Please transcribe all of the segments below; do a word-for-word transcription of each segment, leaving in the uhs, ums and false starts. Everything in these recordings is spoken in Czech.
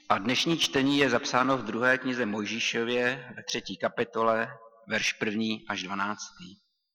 A dnešní čtení je zapsáno v druhé knize Mojžíšově ve třetí kapitole, verš první až dvanáctý.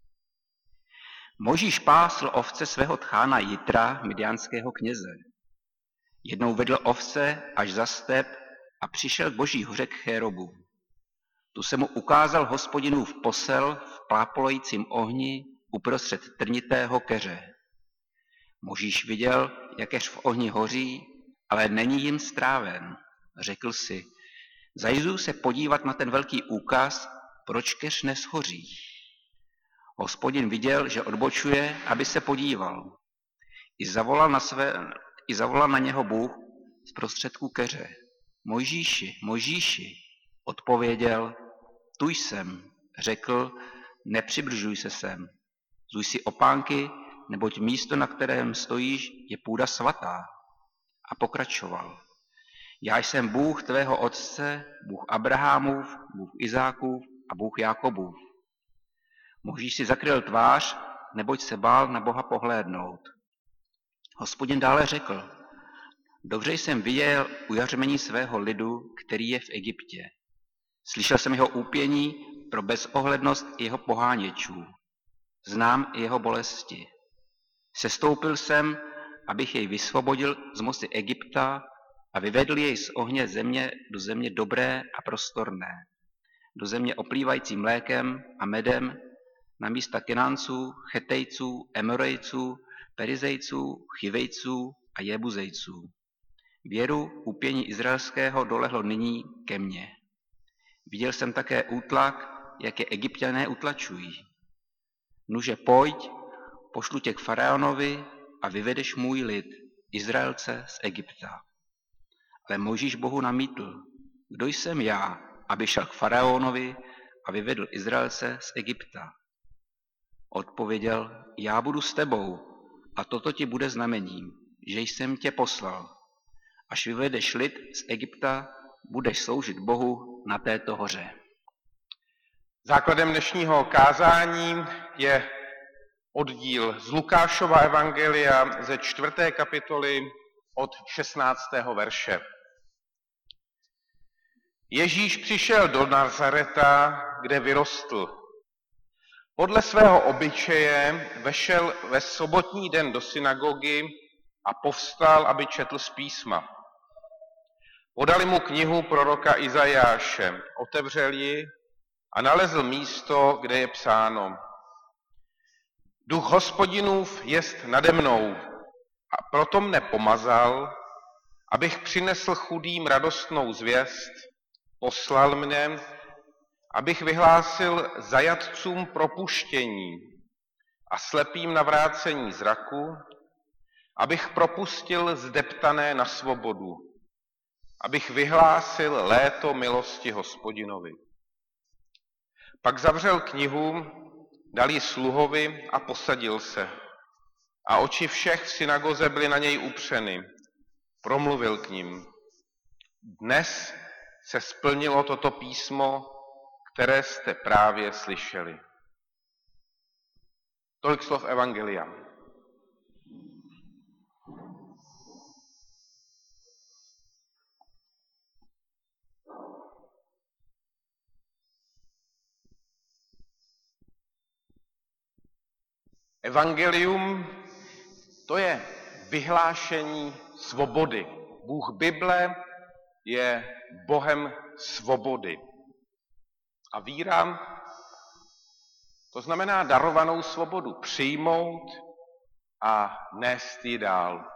Mojžíš pásl ovce svého tchána Jitra, midianského kněze. Jednou vedl ovce až za step a přišel k Boží hoře k Chérobu. Tu se mu ukázal Hospodinův posel v plápolajícím ohni uprostřed trnitého keře. Mojžíš viděl, jak keř v ohni hoří, ale není jim stráven. Řekl si, zajdu se podívat na ten velký úkaz, proč keř neshoří. Hospodin viděl, že odbočuje, aby se podíval. I zavolal na, své, i zavolal na něho Bůh z prostředku keře. Mojžíši, Mojžíši, odpověděl, tu jsem. Řekl, nepřibližuj se sem. Zuj si opánky, neboť místo, na kterém stojíš, je půda svatá. A pokračoval. Já jsem Bůh tvého otce, Bůh Abrahamův, Bůh Izákův a Bůh Jákobův. Mojžíš si zakryl tvář, neboť se bál na Boha pohlédnout. Hospodin dále řekl, dobře jsem viděl ujařmení svého lidu, který je v Egyptě. Slyšel jsem jeho úpění pro bezohlednost jeho poháněčů. Znám jeho bolesti. Sestoupil jsem, abych jej vysvobodil z moci Egypta a vyvedl jej z ohně země do země dobré a prostorné, do země oplývající mlékem a medem, na místa Kenánců, Chetejců, Emorejců, Perizejců, Chivejců a Jebuzejců. Věru úpění izraelského dolehlo nyní ke mně. Viděl jsem také útlak, jak je Egypťané utlačují. Nuže pojď, pošlu tě k faraonovi a vyvedeš můj lid, Izraelce z Egypta. Ale Mojžíš Bohu namítl, kdo jsem já, aby šel k faraonovi a vyvedl Izraelce z Egypta. Odpověděl, já budu s tebou a toto ti bude znamením, že jsem tě poslal. Až vyvedeš lid z Egypta, budeš sloužit Bohu na této hoře. Základem dnešního kázání je oddíl z Lukášova evangelia ze čtvrté kapitoly od šestnáctého verše. Ježíš přišel do Nazareta, kde vyrostl. Podle svého obyčeje vešel ve sobotní den do synagogy a povstal, aby četl z písma. Podali mu knihu proroka Izajáše, otevřel ji a nalezl místo, kde je psáno. Duch Hospodinův jest nade mnou a proto mne pomazal, abych přinesl chudým radostnou zvěst, poslal mne, abych vyhlásil zajatcům propuštění a slepým navrácení zraku, abych propustil zdeptané na svobodu, abych vyhlásil léto milosti Hospodinovi. Pak zavřel knihu, dal ji sluhovi a posadil se. A oči všech v synagoze byly na něj upřeny. Promluvil k nim. Dnes se splnilo toto písmo, které jste právě slyšeli. Tolik slov evangelia. Evangelium, to je vyhlášení svobody. Bůh Bible je Bohem svobody. A víra, to znamená darovanou svobodu přijmout a nést ji dál.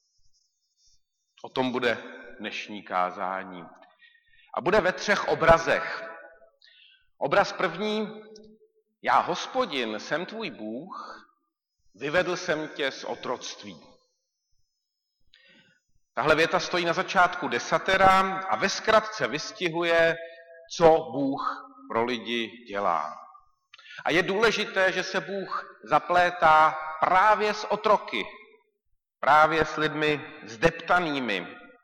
O tom bude dnešní kázání. A bude ve třech obrazech. Obraz první, já Hospodin, jsem tvůj Bůh, vyvedl jsem tě z otroctví. Tahle věta stojí na začátku desatera a ve zkratce vystihuje, co Bůh pro lidi dělá. A je důležité, že se Bůh zaplétá právě s otroky, právě s lidmi zdeptanými.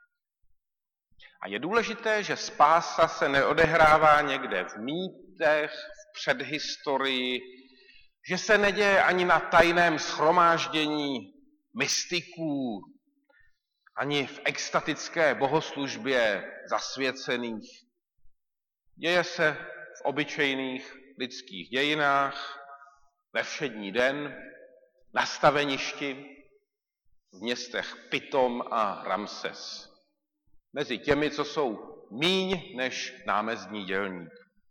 A je důležité, že spása se neodehrává někde v mýtech, v předhistorii, že se neděje ani na tajném shromáždění mystiků, ani v extatické bohoslužbě zasvěcených. Děje se v obyčejných lidských dějinách, ve všední den, na staveništi, v městech Pitom a Ramses. Mezi těmi, co jsou míň než námezdní dělník.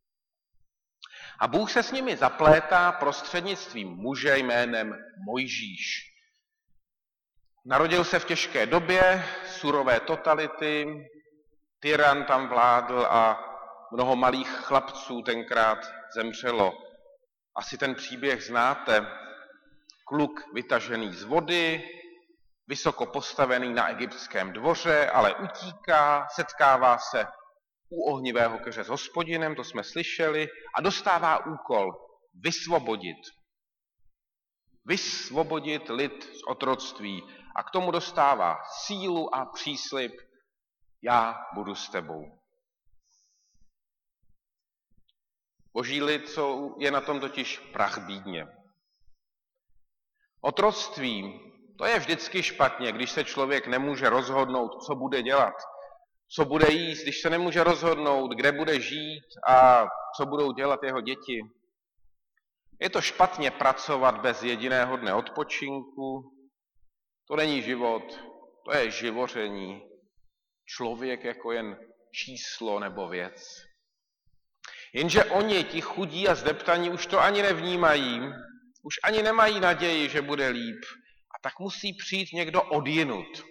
A Bůh se s nimi zaplétá prostřednictvím muže jménem Mojžíš. Narodil se v těžké době, surové totality, tyran tam vládl a mnoho malých chlapců tenkrát zemřelo. Asi ten příběh znáte. Kluk vytažený z vody, vysoko postavený na egyptském dvoře, ale utíká, setkává se u ohnivého keře s Hospodinem, to jsme slyšeli, a dostává úkol vysvobodit. Vysvobodit lid z otroctví. A k tomu dostává sílu a příslib, já budu s tebou. Boží lid je na tom totiž prach bídně. Otroctví, to je vždycky špatně, když se člověk nemůže rozhodnout, co bude dělat, co bude jíst, když se nemůže rozhodnout, kde bude žít a co budou dělat jeho děti. Je to špatně pracovat bez jediného dne odpočinku. To není život, to je živoření. Člověk jako jen číslo nebo věc. Jenže oni, ti chudí a zdeptaní, už to ani nevnímají, už ani nemají naději, že bude líp. A tak musí přijít někdo odjinut.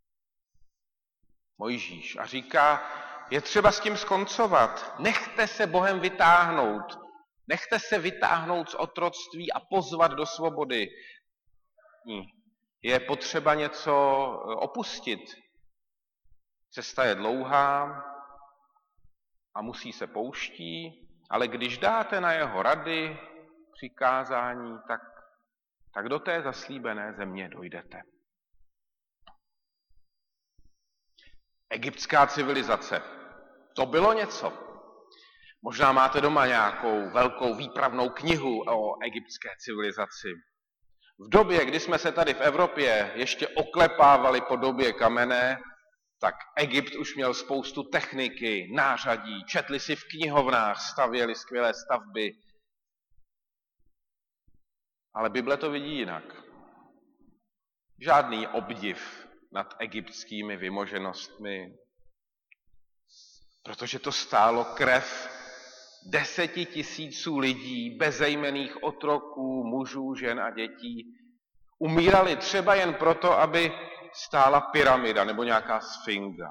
Mojžíš. A říká, je třeba s tím skoncovat. Nechte se Bohem vytáhnout. Nechte se vytáhnout z otroctví a pozvat do svobody. Je potřeba něco opustit. Cesta je dlouhá a musí se pouští, ale když dáte na jeho rady, přikázání, tak, tak do té zaslíbené země dojdete. Egyptská civilizace. To bylo něco. Možná máte doma nějakou velkou výpravnou knihu o egyptské civilizaci. V době, kdy jsme se tady v Evropě ještě oklepávali po době kamenné, tak Egypt už měl spoustu techniky, nářadí, četli si v knihovnách, stavěli skvělé stavby. Ale Bible to vidí jinak. Žádný obdiv nad egyptskými vymoženostmi, protože to stálo krev deseti tisíců lidí, bezejmenných otroků, mužů, žen a dětí. Umírali třeba jen proto, aby stála pyramida nebo nějaká sfinga.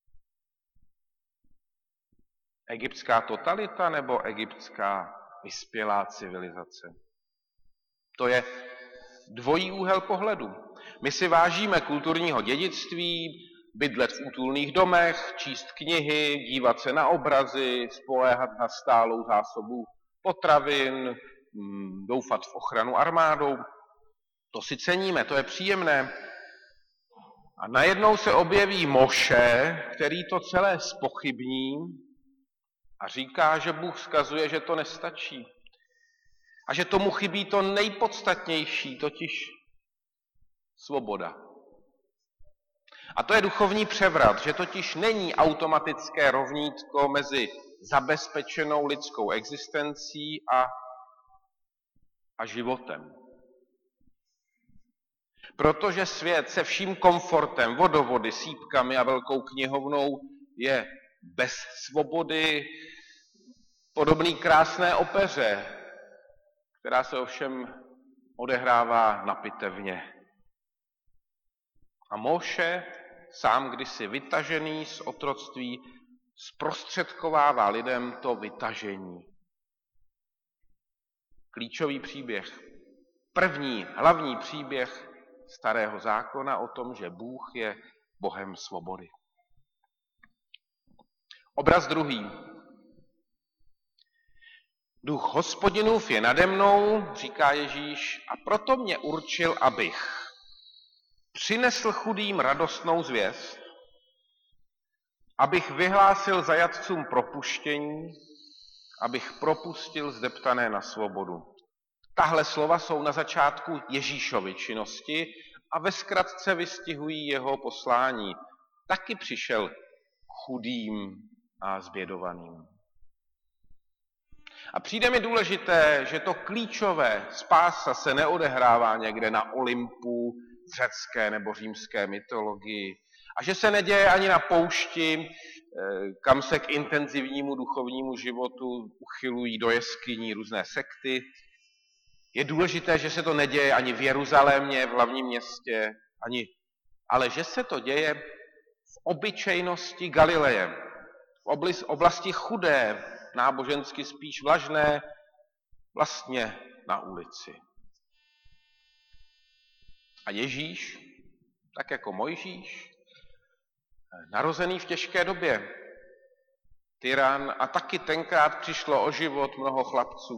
Egyptská totalita nebo egyptská vyspělá civilizace? To je dvojí úhel pohledu. My si vážíme kulturního dědictví, bydlet v útulných domech, číst knihy, dívat se na obrazy, spoléhat na stálou zásobu potravin, doufat v ochranu armádou. To si ceníme, to je příjemné. A najednou se objeví Moše, který to celé zpochybní a říká, že Bůh vzkazuje, že to nestačí. A že tomu chybí to nejpodstatnější, totiž svoboda. A to je duchovní převrat, že totiž není automatické rovnítko mezi zabezpečenou lidskou existencí a, a životem. Protože svět se vším komfortem, vodovody, sýpkami a velkou knihovnou je bez svobody podobný krásné opeře, která se ovšem odehrává na pitevně. A Moše, sám kdysi vytažený z otroctví, zprostředkovává lidem to vytažení. Klíčový příběh. První hlavní příběh Starého zákona o tom, že Bůh je Bohem svobody. Obraz druhý. Duch Hospodinův je nade mnou, říká Ježíš, a proto mě určil, abych přinesl chudým radostnou zvěst, abych vyhlásil zajatcům propuštění, abych propustil zdeptané na svobodu. Tahle slova jsou na začátku Ježíšovy činnosti a ve zkratce vystihují jeho poslání. Taky přišel k chudým a zbědovaným. A přijde mi důležité, že to klíčové, spása se neodehrává někde na Olympu v řecké nebo římské mytologii a že se neděje ani na poušti, kam se k intenzivnímu duchovnímu životu uchylují do jeskyní různé sekty. Je důležité, že se to neděje ani v Jeruzalémě, v hlavním městě, ani, ale že se to děje v obyčejnosti Galileje, v oblasti chudé, nábožensky spíš vlažné, vlastně na ulici. A Ježíš, tak jako Mojžíš, narozený v těžké době, tyran, a taky tenkrát přišlo o život mnoho chlapců.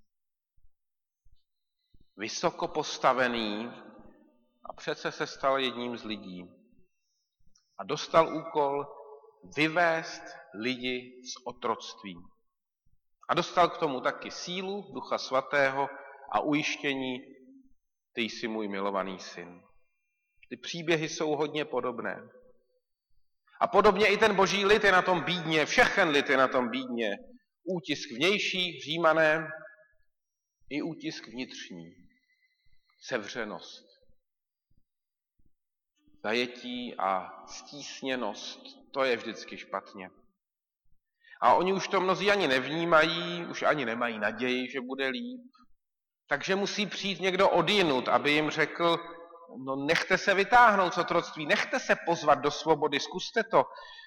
Vysoko postavený a přece se stal jedním z lidí. A dostal úkol vyvést lidi z otroctví. A dostal k tomu taky sílu Ducha Svatého a ujištění, ty jsi můj milovaný syn. Ty příběhy jsou hodně podobné. A podobně i ten boží lid je na tom bídně, všechen lid je na tom bídně. Útisk vnější, Římané, i útisk vnitřní. Sevřenost. Zajetí a stísněnost, to je vždycky špatně. A oni už to mnozí ani nevnímají, už ani nemají naději, že bude líp. Takže musí přijít někdo odjinud, aby jim řekl, no nechte se vytáhnout z otroctví, nechte se pozvat do svobody, zkuste to.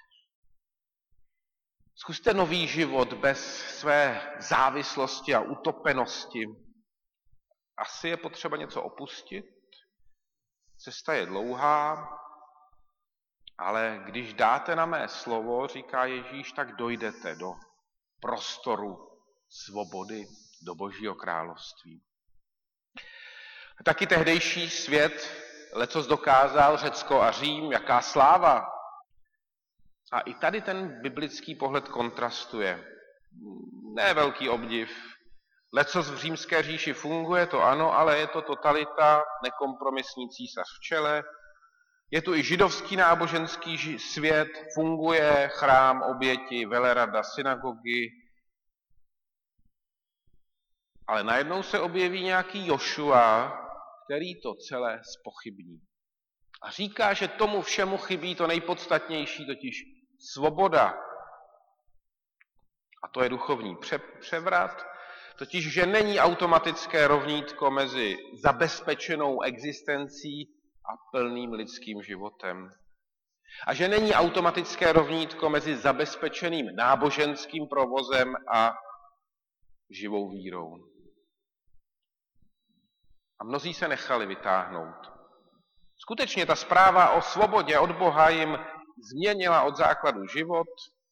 Zkuste nový život bez své závislosti a utopenosti. Asi je potřeba něco opustit, cesta je dlouhá, ale když dáte na mé slovo, říká Ježíš, tak dojdete do prostoru svobody, do Božího království. Taky tehdejší svět lecos dokázal, Řecko a Řím, jaká sláva. A i tady ten biblický pohled kontrastuje. Ne velký obdiv. Lecos v římské říši funguje, to ano, ale je to totalita, nekompromisní císař v čele. Je tu i židovský náboženský svět, funguje chrám, oběti, velerada, synagogy. Ale najednou se objeví nějaký Jošua, který to celé zpochybní. A říká, že tomu všemu chybí to nejpodstatnější, totiž svoboda. A to je duchovní převrat, totiž, že není automatické rovnítko mezi zabezpečenou existencí a plným lidským životem. A že není automatické rovnítko mezi zabezpečeným náboženským provozem a živou vírou. A mnozí se nechali vytáhnout. Skutečně ta zpráva o svobodě od Boha jim změnila od základu život.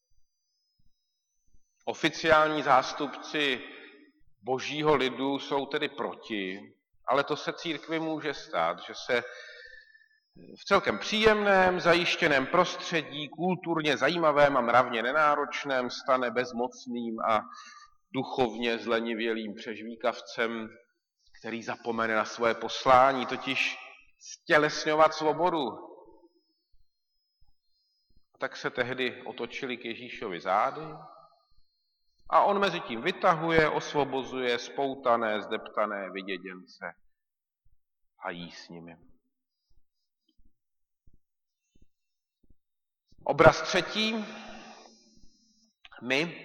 Oficiální zástupci božího lidu jsou tedy proti, ale to se církvi může stát, že se v celkem příjemném, zajištěném prostředí, kulturně zajímavém a mravně nenáročném stane bezmocným a duchovně zlenivělým přežvíkavcem, který zapomene na svoje poslání, totiž stělesňovat svobodu. Tak se tehdy otočili k Ježíšovi zády a on mezi tím vytahuje, osvobozuje spoutané, zdeptané vyděděnce a jí s nimi. Obraz třetí. My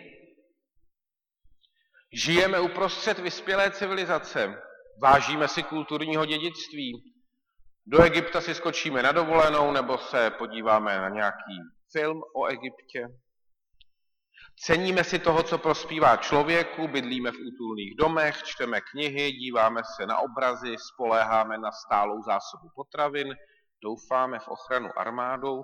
žijeme uprostřed vyspělé civilizace. Vážíme si kulturního dědictví. Do Egypta si skočíme na dovolenou nebo se podíváme na nějaký film o Egyptě. Ceníme si toho, co prospívá člověku, bydlíme v útulných domech, čteme knihy, díváme se na obrazy, spoléháme na stálou zásobu potravin, doufáme v ochranu armádou.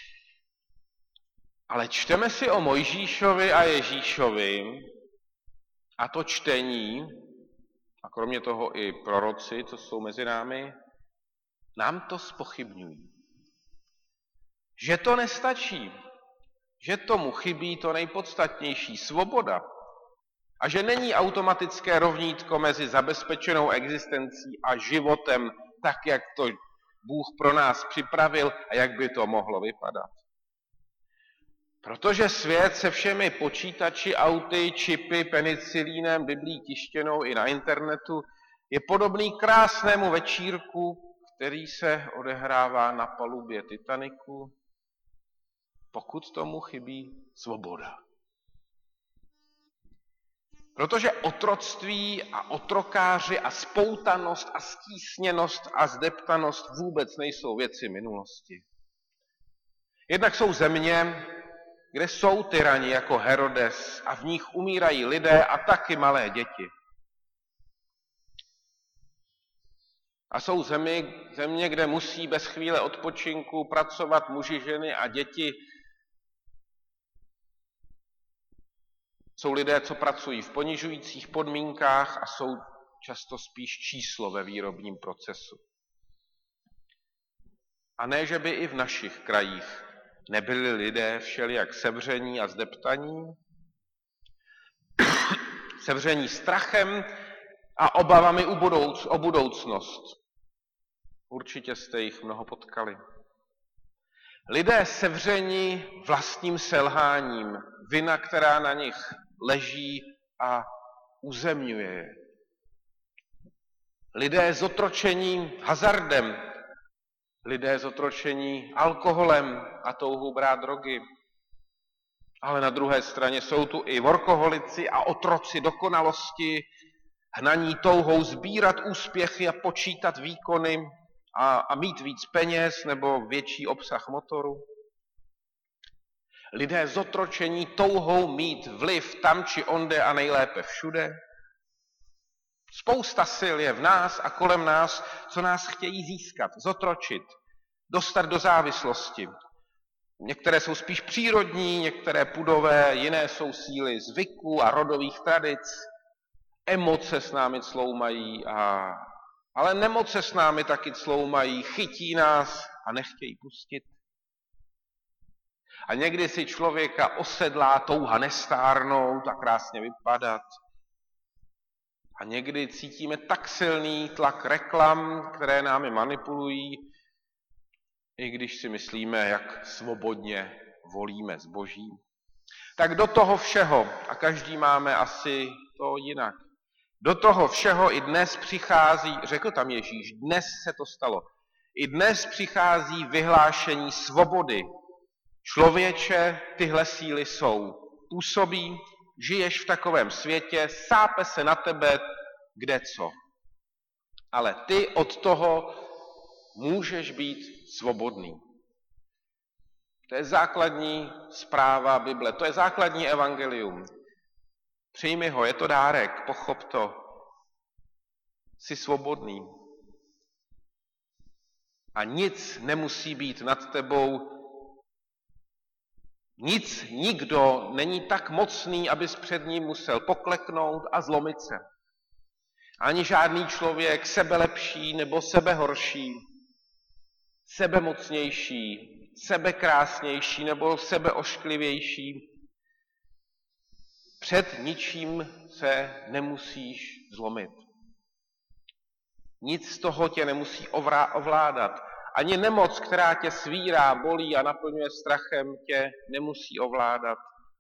Ale čteme si o Mojžíšovi a Ježíšovi a to čtení, a kromě toho i proroci, co jsou mezi námi, nám to zpochybňují. Že to nestačí, že tomu chybí to nejpodstatnější, svoboda, a že není automatické rovnítko mezi zabezpečenou existencí a životem, tak jak to Bůh pro nás připravil a jak by to mohlo vypadat. Protože svět se všemi počítači, auty, čipy, penicilínem, biblí tištěnou i na internetu je podobný krásnému večírku, který se odehrává na palubě Titaniku, pokud tomu chybí svoboda. Protože otroctví a otrokáři a spoutanost a stísněnost a zdeptanost vůbec nejsou věci minulosti. Jednak jsou země, kde jsou tyrani jako Herodes a v nich umírají lidé a taky malé děti. A jsou zemi, země, kde musí bez chvíle odpočinku pracovat muži, ženy a děti. Jsou lidé, co pracují v ponižujících podmínkách a jsou často spíš číslo ve výrobním procesu. A ne, že by i v našich krajích nebyli lidé všelijak sevření a zdeptaní, sevření strachem a obavami u budouc, o budoucnost. Určitě jste jich mnoho potkali. Lidé sevření vlastním selháním, vina, která na nich leží a uzemňuje je. Lidé zotročení hazardem, lidé zotročení alkoholem a touhou brát drogy. Ale na druhé straně jsou tu i workoholici a otroci dokonalosti, hnaní touhou sbírat úspěchy a počítat výkony a, a mít víc peněz nebo větší obsah motoru. Lidé zotročení touhou mít vliv tam či onde a nejlépe všude. Spousta sil je v nás a kolem nás, co nás chtějí získat, zotročit, dostat do závislosti. Některé jsou spíš přírodní, některé pudové, jiné jsou síly zvyků a rodových tradic. Emoce s námi cloumají, a... ale nemoce s námi taky cloumají, chytí nás a nechtějí pustit. A někdy si člověka osedlá touha nestárnout a krásně vypadat. A někdy cítíme tak silný tlak reklam, které námi manipulují, i když si myslíme, jak svobodně volíme zboží. Tak do toho všeho, a každý máme asi to jinak, do toho všeho i dnes přichází, řekl tam Ježíš, dnes se to stalo, i dnes přichází vyhlášení svobody. Člověče, tyhle síly jsou. Působí, žiješ v takovém světě, sápe se na tebe kde co. Ale ty od toho můžeš být svobodný. To je základní zpráva Bible, to je základní evangelium. Přijmi ho, je to dárek, pochop to. Jsi svobodný. A nic nemusí být nad tebou. Nic, nikdo není tak mocný, abys před ním musel pokleknout a zlomit se. Ani žádný člověk sebelepší nebo sebehorší, sebemocnější, sebekrásnější nebo sebeošklivější. Před ničím se nemusíš zlomit. Nic z toho tě nemusí ovládat. Ani nemoc, která tě svírá, bolí a naplňuje strachem, tě nemusí ovládat.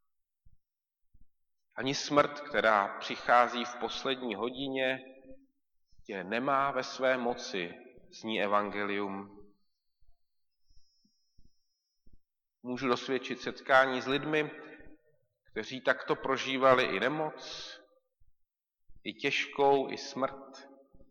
Ani smrt, která přichází v poslední hodině, tě nemá ve své moci, zní evangelium. Můžu dosvědčit setkání s lidmi, kteří takto prožívali i nemoc, i těžkou, i smrt,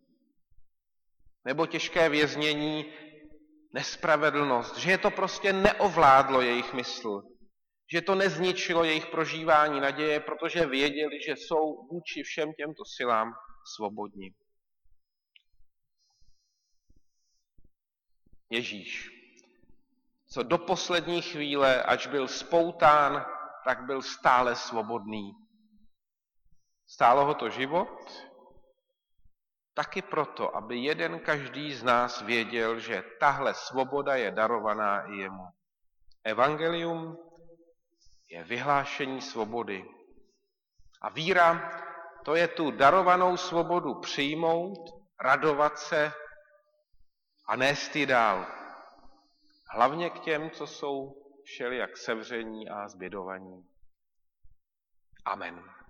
nebo těžké věznění, nespravedlnost, že je to prostě neovládlo jejich mysl, že to nezničilo jejich prožívání naděje, protože věděli, že jsou vůči všem těmto silám svobodní. Ježíš, co do poslední chvíle, ač byl spoután, tak byl stále svobodný. Stálo ho to život, taky proto, aby jeden každý z nás věděl, že tahle svoboda je darovaná i jemu. Evangelium je vyhlášení svobody. A víra, to je tu darovanou svobodu přijmout, radovat se a nést ji dál. Hlavně k těm, co jsou všelijak sevření a zbědovaní. Amen.